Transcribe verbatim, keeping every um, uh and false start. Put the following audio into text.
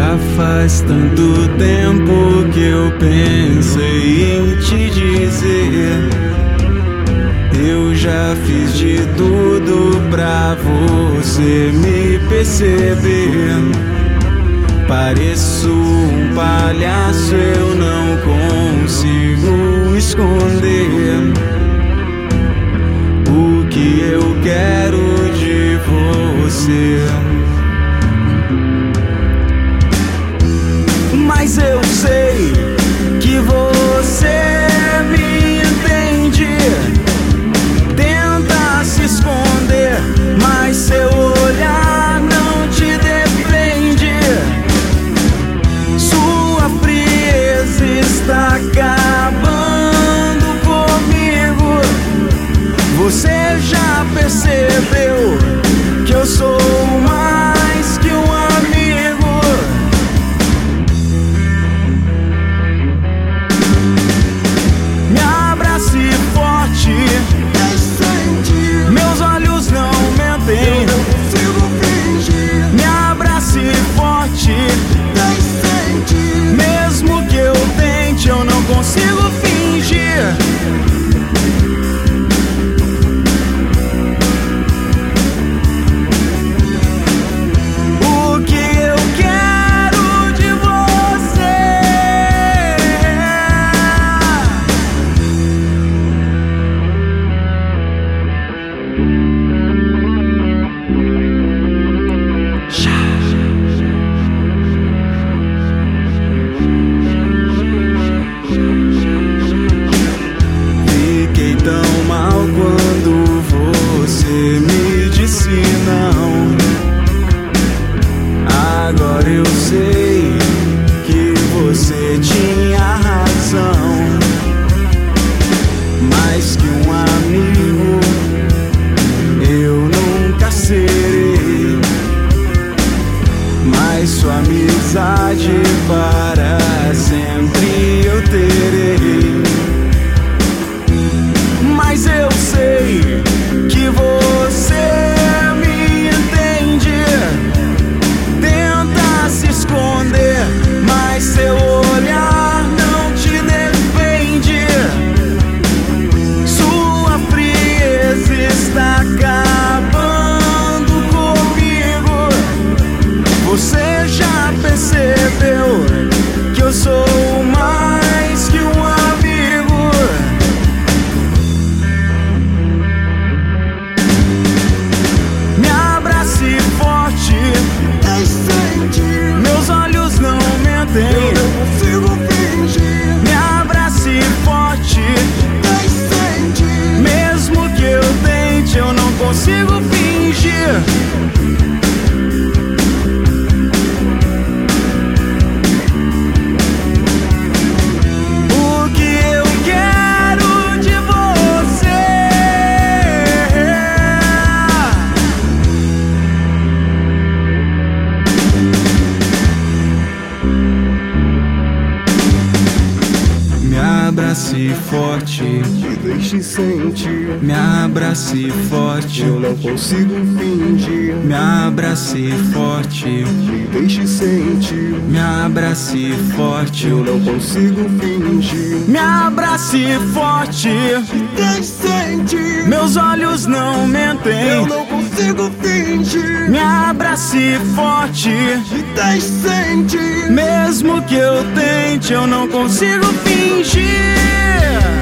Já faz tanto tempo que eu pensei em te dizer. Eu já fiz de tudo pra você me perceber. Pareço um palhaço, eu não consigo esconder o que eu quero de você. Mas eu sei que você me entende. Tenta se esconder, mas seu olhar não te defende. Sua frieza está acabando comigo. Você já percebeu que eu sou mais que um amigo? Me abrace forte, meus olhos não mentem. Me abrace forte, mesmo que eu tente, eu não consigo fingir. O que eu quero de você. Fiquei tão mal quando você me disse não. Agora eu sei que você tinha razão. Mais que um amigo eu nunca serei, mas sua amizade para sempre eu terei. Mas eu sei que você me entende. Tenta se esconder, mas seu olhar não te defende. Sua frieza está acabando comigo. Você já percebeu que eu sou mais que um amigo? Me abrace forte, meus olhos não mentem. Me abrace forte, mesmo que eu tente, eu não consigo fingir. O que eu quero de você. Me abrace forte, Me deixe sentir, me abrace forte, eu não consigo fingir. me abrace forte, Me deixe sentir, me abrace forte, eu não consigo fingir. me abrace forte. Me deixe sentir, Meus olhos não eu mentem. não consigo fingir. Me abrace forte, Me deixe sentir, mesmo que eu tente, eu não consigo fingir.